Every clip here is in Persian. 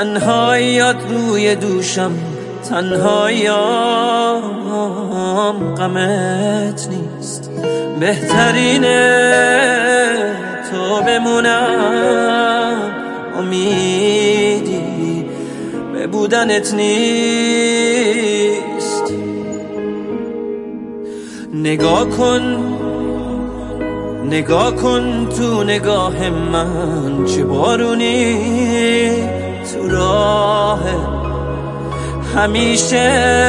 تنهاییات روی دوشم، تنهاییام غمت نیست. بهترینه تو بمونم، امیدی به بودنت نیست. نگاه کن تو نگاه من، چه بارونی تو راه. همیشه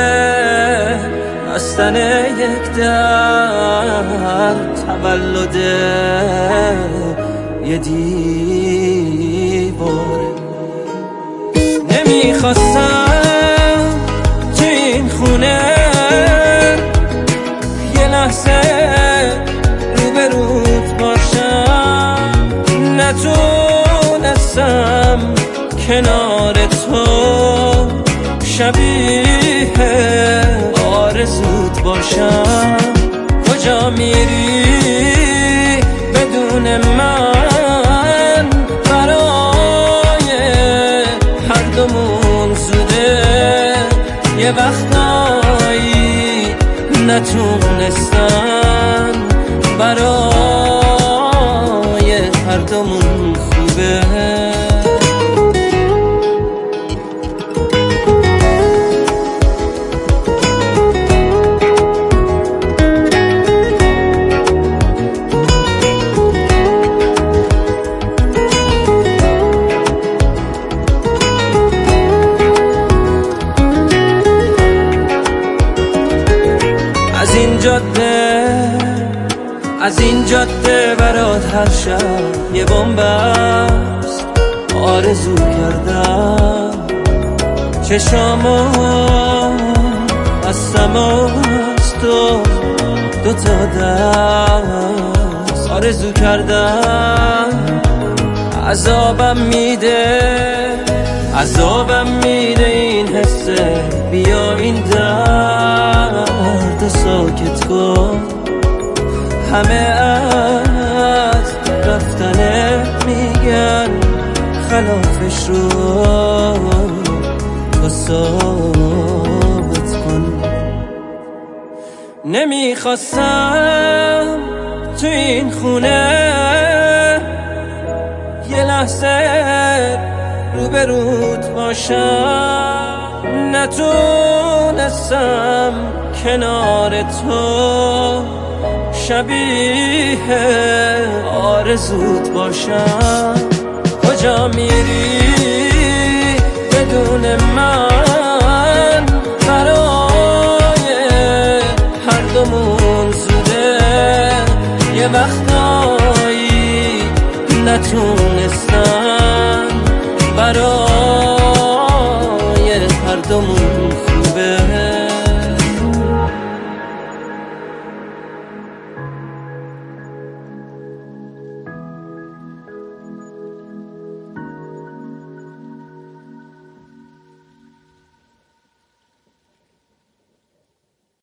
بستن یک در، تولد یه دیواره. نمیخواستم تو این خونه یه لحظه روبروت باشم، نتونستم کنار تو شبیه آرزوت باشم. کجا میری بدون من؟ برای هر دومون زوده، یه وقتایی نتونستن برای هر دومون خوبه. از این جاده برات هر شب یه بمبست آرزو کردم. چشامو بستم از تو دوتا دست آرزو کردم. عذابم میده این حسه، بیا این درد ساکت کن. همه از رفتنه میگن، خلافش رو تو ثابت کن. نمیخواستم تو این خونه یه لحظه روبروت باشم، نتونستم کنار تو شبیه آرزوت باشم. کجا میری بدون من؟ برای هر دومون زوده، یه وقتایی نتونستن برای هر دومون